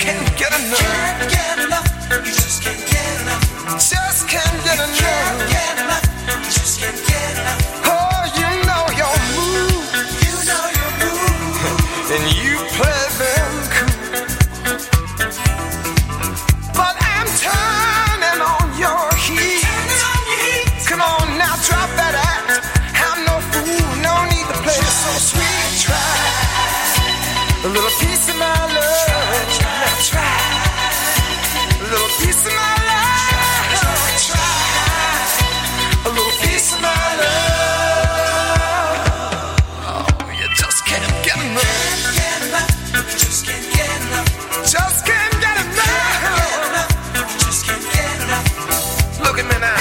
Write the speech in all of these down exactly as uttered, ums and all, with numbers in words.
can't get enough. Can't get enough. You just can't get enough. Just can't get enough. Can't get enough. You just can't get enough. Oh, you know your move. You know your move. And you play them cool. But I'm turning on your heat. Turning on your heat. Come on now, drop that act. I'm no fool, no need to play so sweet. Try a little piece of my love. Try a little piece of my love. Try a little piece of my love. Oh, you just can't get enough. Can't get enough. You just can't get enough. Just can't get enough. Can't get enough. You just can't get enough. Look at me now.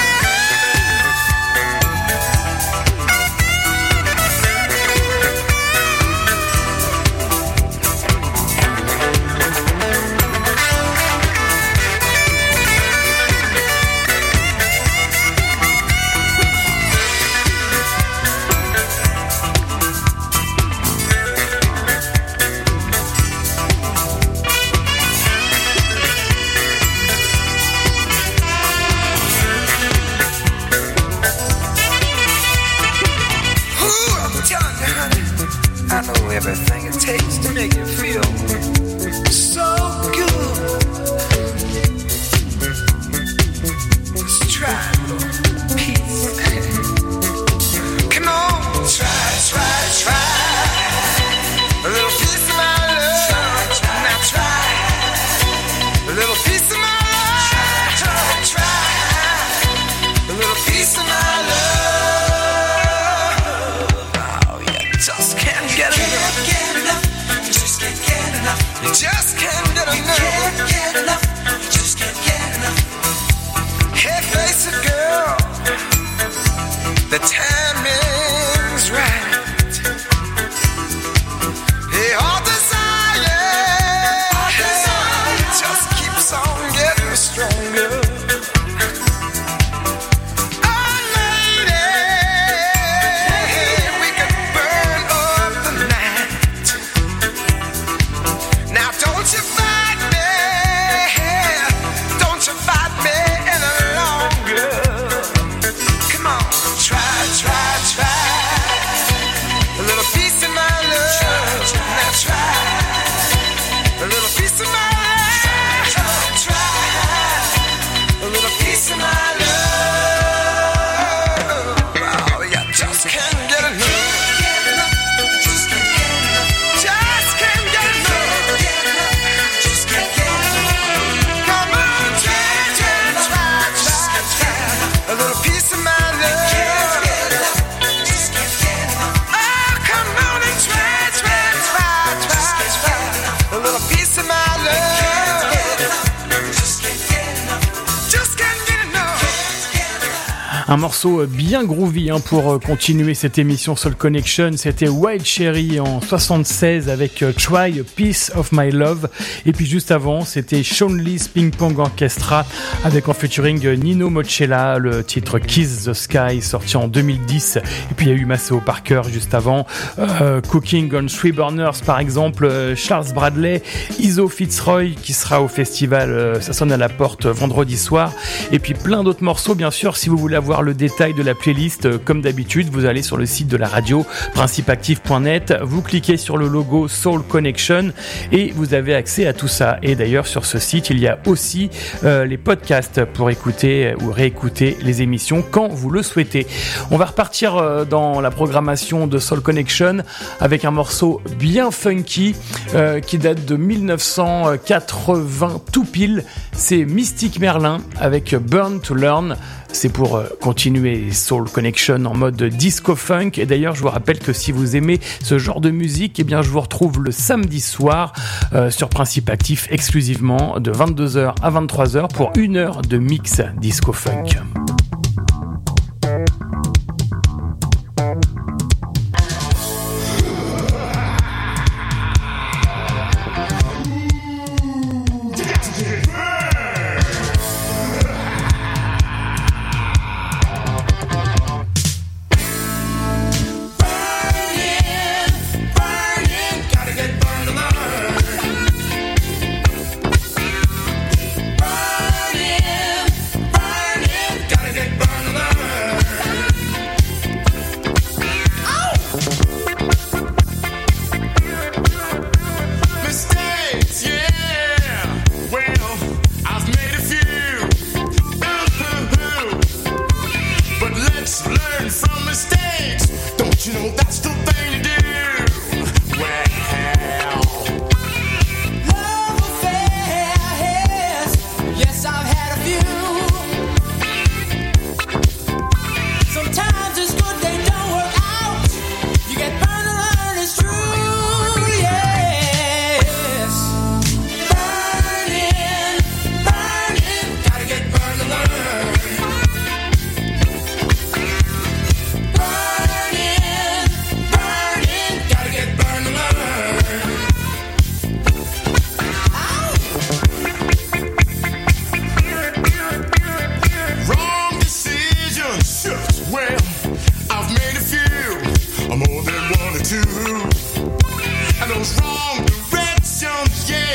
I know everything it takes to make you feel so good. Let's try a little piece. Come on, try, try, try. A little piece of my love. Now try. A little piece of my love. Try. A little piece of my love. Just can't get enough. Get enough. You just can't get enough. You just can't get enough. You can't get enough. You just can't get enough. Hey, face it, girl. The timing's right. Hey, all desire, all desire just keeps on getting stronger. Un morceau bien groovy hein, pour continuer cette émission Soul Connection. C'était Wild Cherry en soixante-seize avec Try a Piece of My Love. Et puis juste avant, c'était Sean Lee's Ping Pong Orchestra avec en featuring Nino Mocella, le titre Kiss the Sky sorti en deux mille dix. Et puis il y a eu Maceo Parker juste avant, euh, Cooking on Three Burners par exemple, euh, Charles Bradley, Iso Fitzroy qui sera au festival euh, Ça sonne à la porte vendredi soir. Et puis plein d'autres morceaux bien sûr. Si vous voulez avoir le détail de la playlist, comme d'habitude, vous allez sur le site de la radio, principe active point net, vous cliquez sur le logo Soul Connection et vous avez accès à tout ça. Et d'ailleurs, sur ce site, il y a aussi euh, les podcasts pour écouter ou réécouter les émissions quand vous le souhaitez. On va repartir euh, dans la programmation de Soul Connection avec un morceau bien funky euh, qui date de dix-neuf cent quatre-vingts tout pile. C'est Mystic Merlin avec Burn to Learn. C'est pour continuer Soul Connection en mode disco funk. Et d'ailleurs, je vous rappelle que si vous aimez ce genre de musique, eh bien, je vous retrouve le samedi soir euh, sur Principe Actif exclusivement de vingt-deux heures à vingt-trois heures pour une heure de mix disco funk.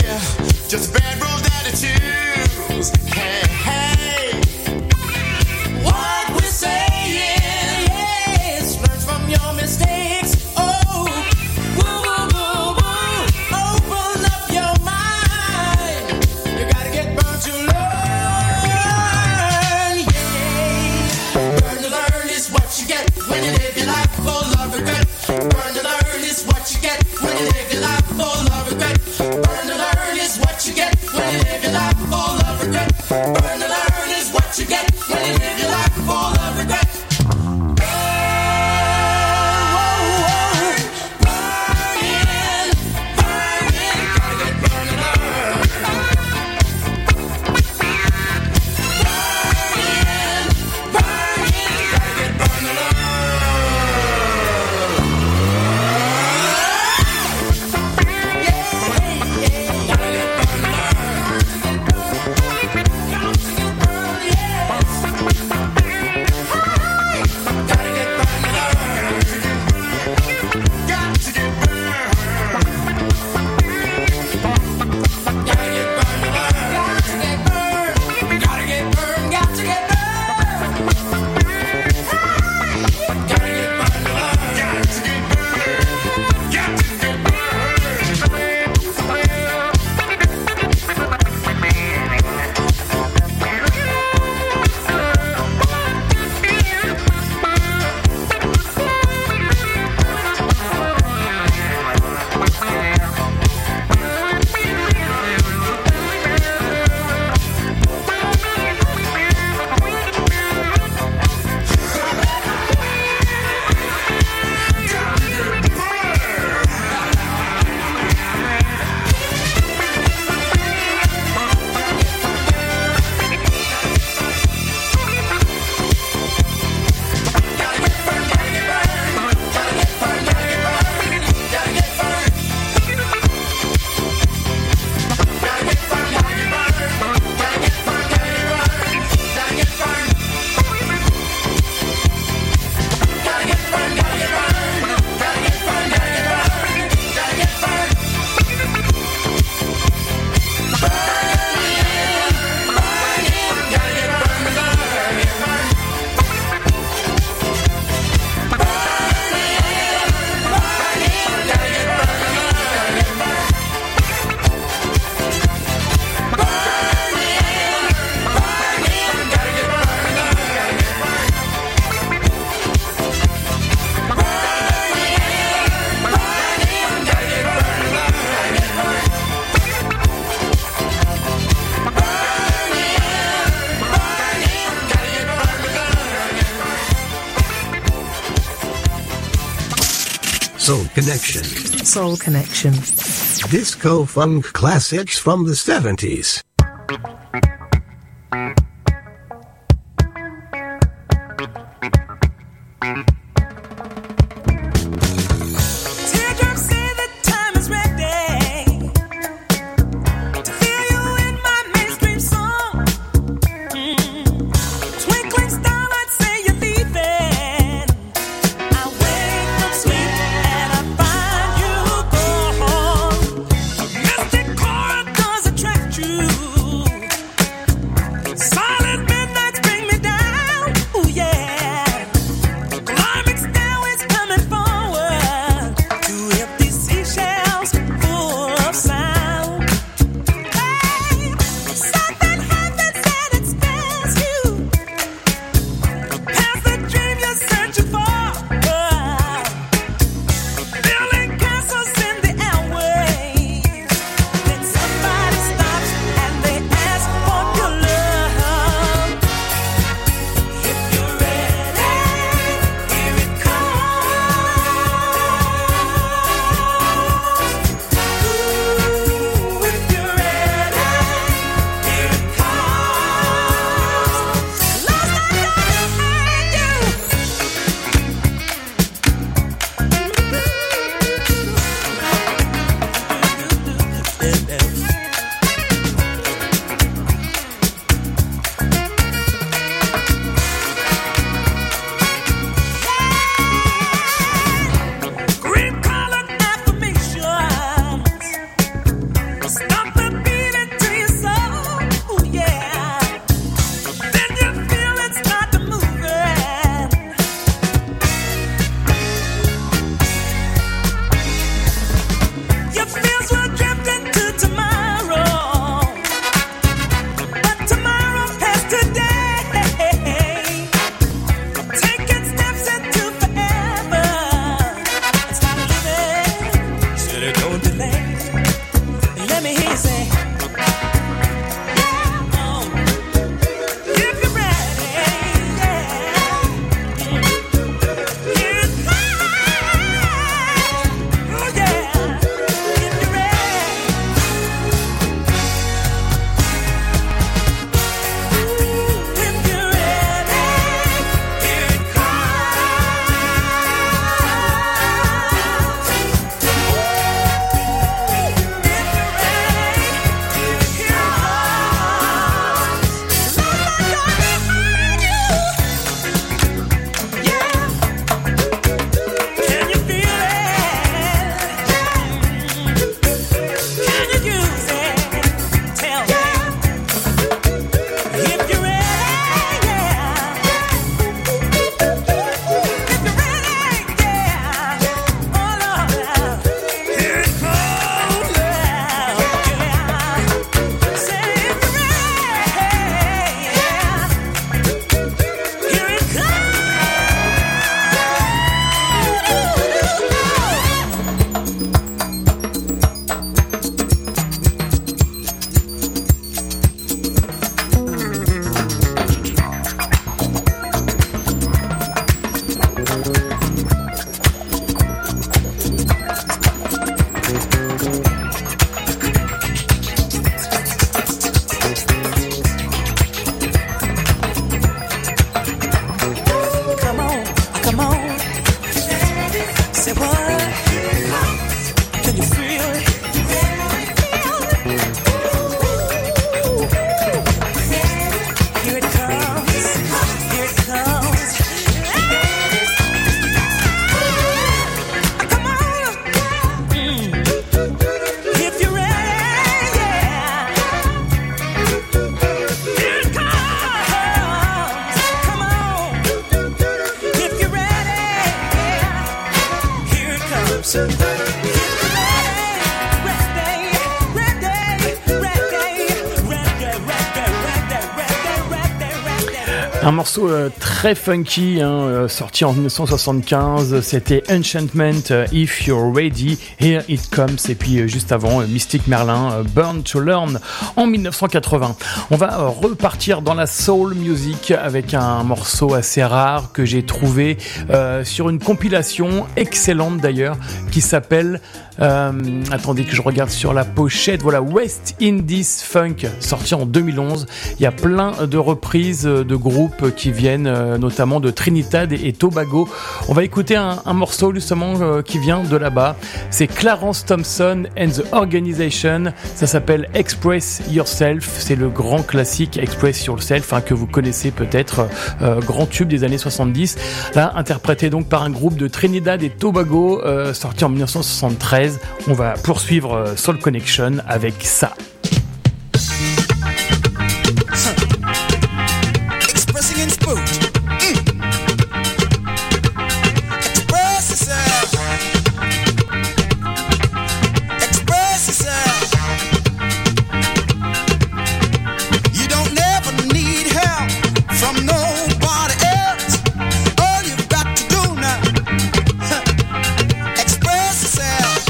just bad rules that I choose. Hey, hey. What we're saying, yes, learn from your mistakes. Oh, woo, woo, woo, woo. Open up your mind. You gotta get burned to learn, yeah. Burn to learn is what you get when you live your life full of regret. Burn to learn is what you get when you live your life full of regret. Burn to learn is what you get when you live your life full of regret. Burn to learn is what you get when you live your life full of regret. Soul Connection. Soul Connection. Disco funk classics from the seventies. Mystic chord does attract you. Un morceau euh, très funky, hein, euh, sorti en dix-neuf cent soixante-quinze, c'était Enchantment, euh, If You're Ready, Here It Comes, et puis euh, juste avant, euh, Mystic Merlin, euh, Burn to Learn, en dix-neuf cent quatre-vingts. On va euh, repartir dans la soul music avec un morceau assez rare que j'ai trouvé euh, sur une compilation excellente d'ailleurs, qui s'appelle... Euh, attendez que je regarde sur la pochette. Voilà, West Indies Funk, sorti en deux mille onze. Il y a plein de reprises de groupes qui viennent euh, notamment de Trinidad et, et Tobago. On va écouter un, un morceau justement euh, qui vient de là-bas. C'est Clarence Thompson and the Organization. Ça s'appelle Express Yourself. C'est le grand classique Express Yourself, hein, que vous connaissez peut-être, euh, grand tube des années soixante-dix. Là, interprété donc par un groupe de Trinidad et Tobago, euh, sorti en dix-neuf cent soixante-treize. On va poursuivre euh, Soul Connection avec ça. Expressing in spook. Mm. Express yourself. Express yourself. You don't never need help from nobody else. All you've got to do now. Express yourself.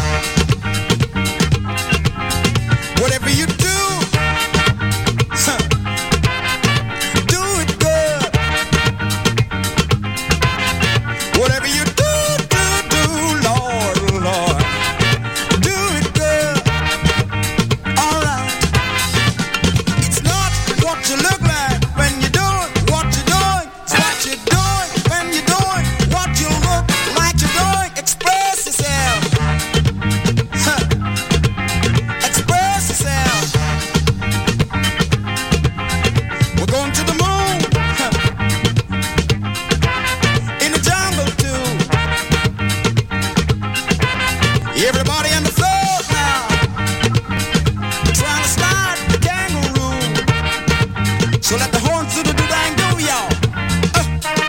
Whatever you do, huh, do it good. Whatever you do, do, do, Lord, Lord, do it good. Alright. It's not what you look like when you're doing what you're doing. It's what you're doing when you're doing what you look like you're doing. Express yourself. Huh. Express yourself. We're going to the moon. Huh. In the jungle too. Everybody on the floor now. Trying to slide the kangaroo. So let the horns do the do-dang do, y'all. Uh.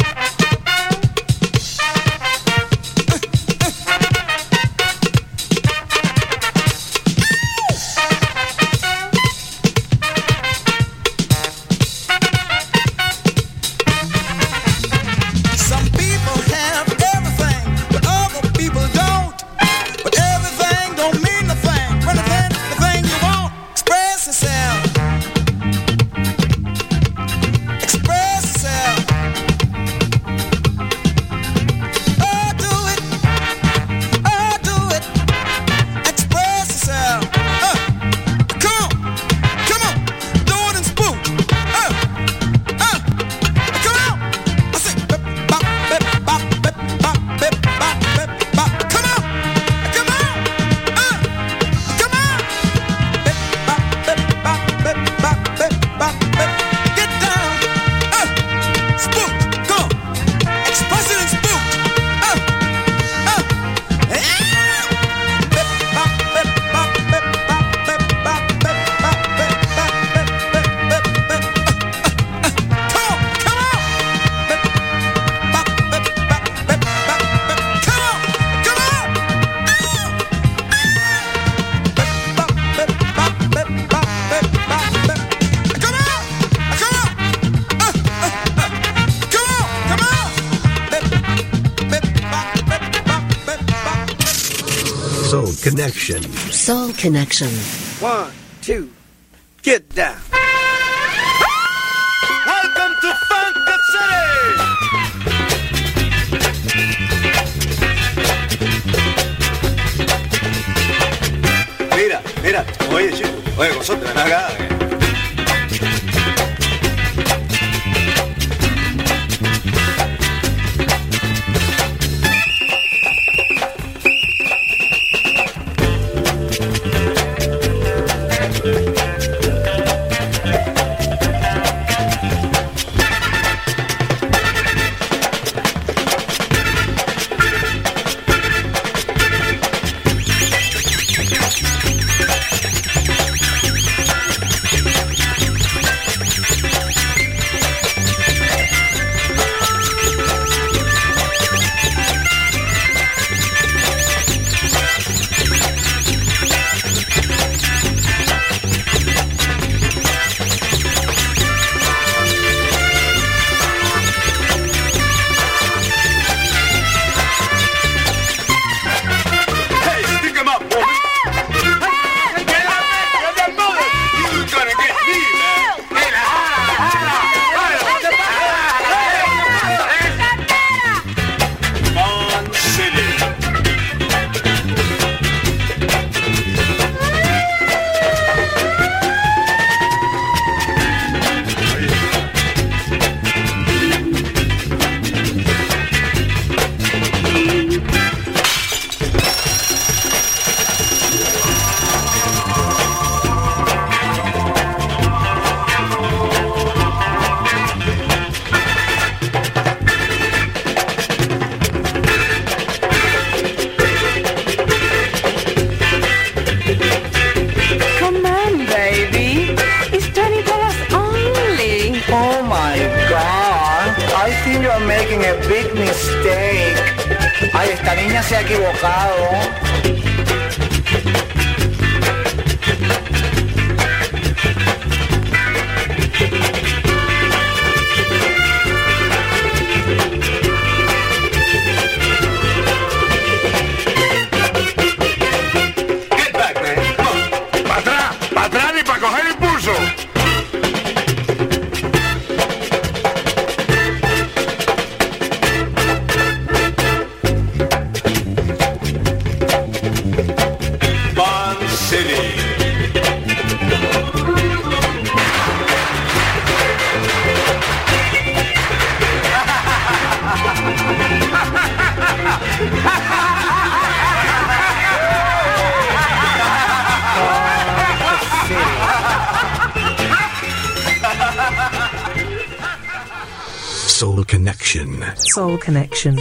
Some people have everything, but other people don't. But everything don't mean a thing. When the thing, the thing you want, express yourself. Express yourself. Oh, do it. Oh, do it. Express yourself. Uh, come on. Come on. Do it and spook. Uh, uh, come on. I say, bip, bop, bip, bop, bip, bop, bip, bop, bip, bop. Come on. Come on. Uh, come on. Bip, bop, bip, bop, bip, bop, bip, bop, bip. Get down. Uh, spook. Go. Express it and spook. Uh, uh, yeah. Bip, bop, bip, bop, bip, bop, bip, bop, bip, bop, bip, bop, bip, bip, bip, bip. Uh, uh, uh. Come on. Come on. Bip, bop, bip, bop, bip, bop, bip. Come on. Come on. Bip, bop, bip, bop, bip, bop, bip, bop, bip. Come on. Come on. Uh, uh, uh. Come on. Come on. Bip, bip, bop, bip, bop, bip, bop. Soul Connection. Soul Connection. One, two, get down. Welcome to Funk City. Mira, mira, oye chico, oye vosotros, ven acá. making a big mistake. Ay, esta niña se ha equivocado. Get back, man. Come on. ¡Para atrás! ¡Para atrás y para coger impulso! Bond City. Soul Connection. Soul Connection.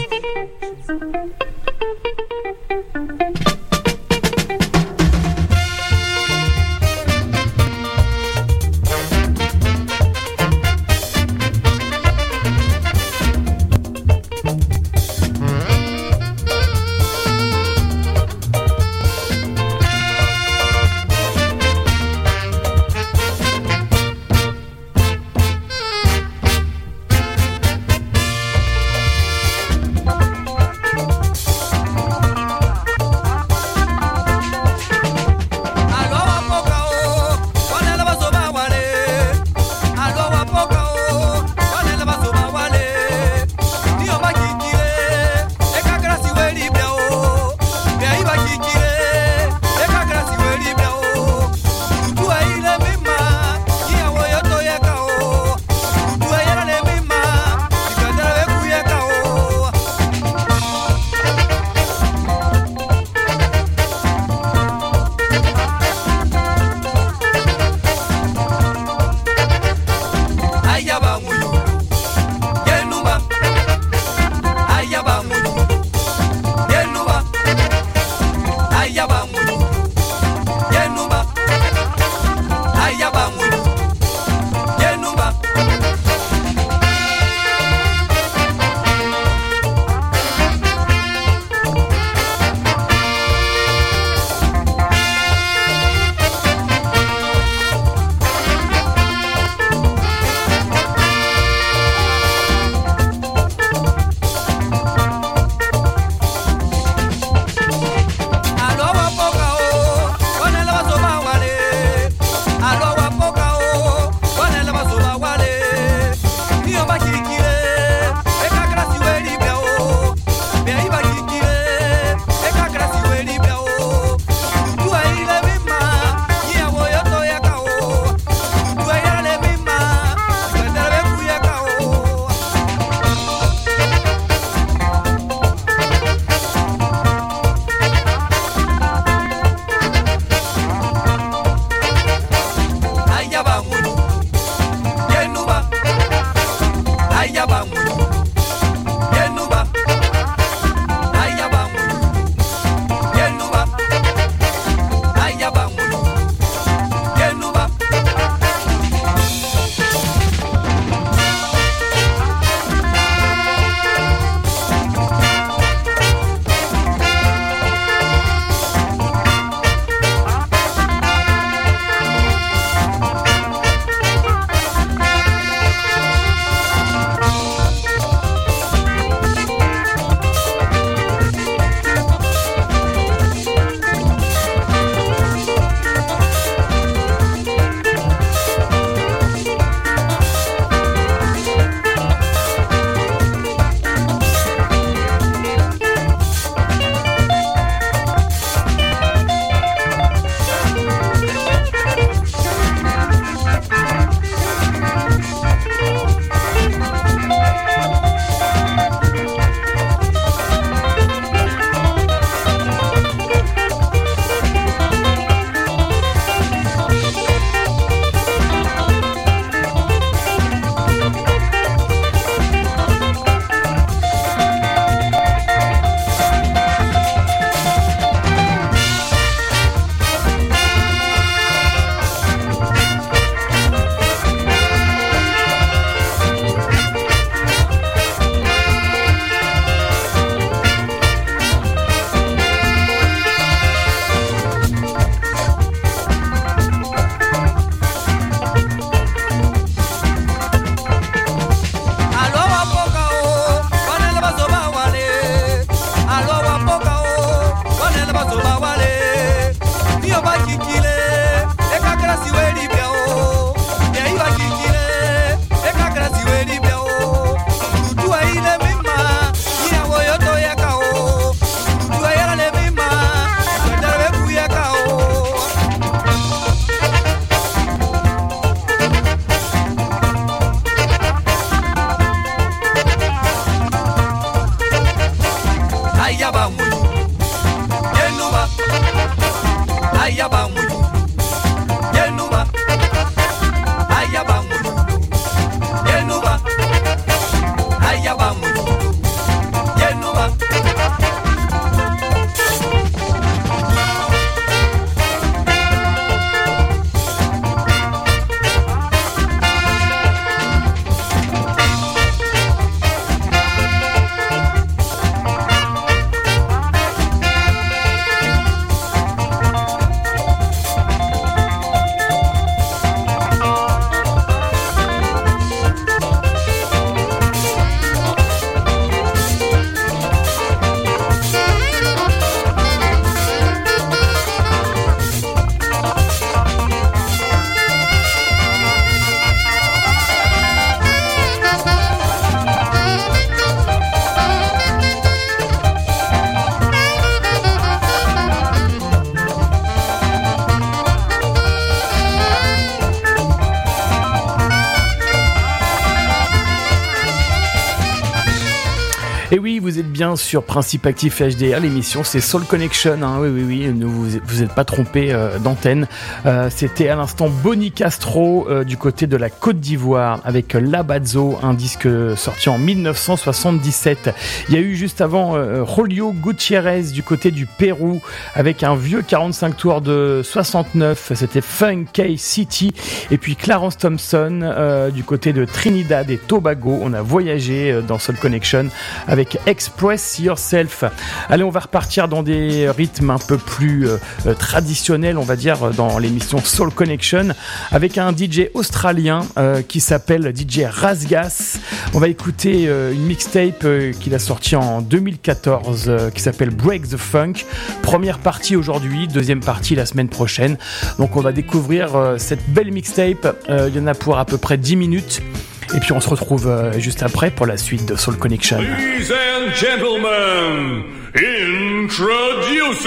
Et oui, vous êtes bien sur Principe Actif H D R, l'émission c'est Soul Connection, hein, oui oui oui, ne vous vous êtes pas trompé euh, d'antenne. Euh, c'était à l'instant Bonnie Castro euh, du côté de la Côte d'Ivoire avec Labazzo, un disque sorti en dix-neuf cent soixante-dix-sept. Il y a eu juste avant euh, Julio Gutiérrez du côté du Pérou avec un vieux quarante-cinq tours de soixante-neuf, c'était Funky City. Et puis Clarence Thompson euh, du côté de Trinidad et Tobago. On a voyagé euh, dans Soul Connection avec Express Yourself. Allez, on va repartir dans des rythmes un peu plus euh, traditionnels, on va dire, dans l'émission Soul Connection, avec un D J australien euh, qui s'appelle D J Rasgas. On va écouter euh, une mixtape euh, qu'il a sortie en deux mille quatorze euh, qui s'appelle Break the Funk. Première partie aujourd'hui, deuxième partie la semaine prochaine. Donc on va découvrir euh, cette belle mixtape. Euh, il y en a pour à peu près dix minutes. Et puis on se retrouve euh, juste après pour la suite de Soul Connection. Ladies and gentlemen, introducing...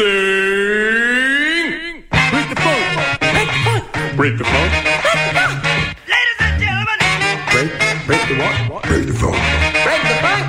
Break the funk. Break the funk. Ladies and gentlemen. Break, break the what? Break the phone. Break the funk.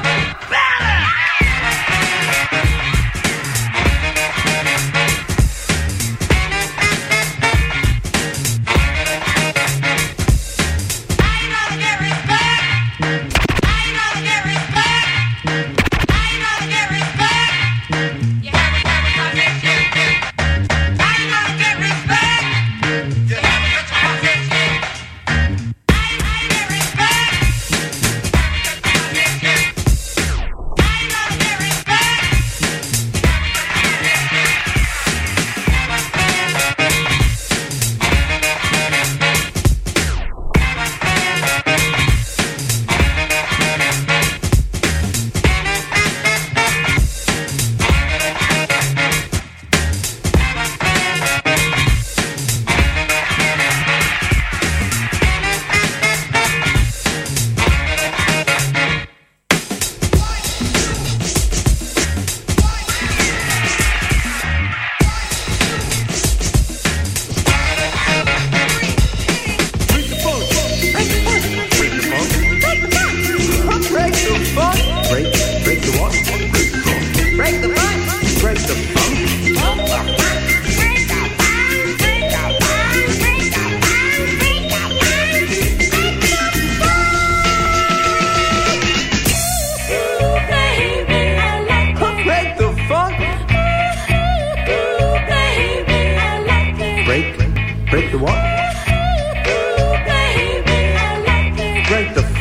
Break the what?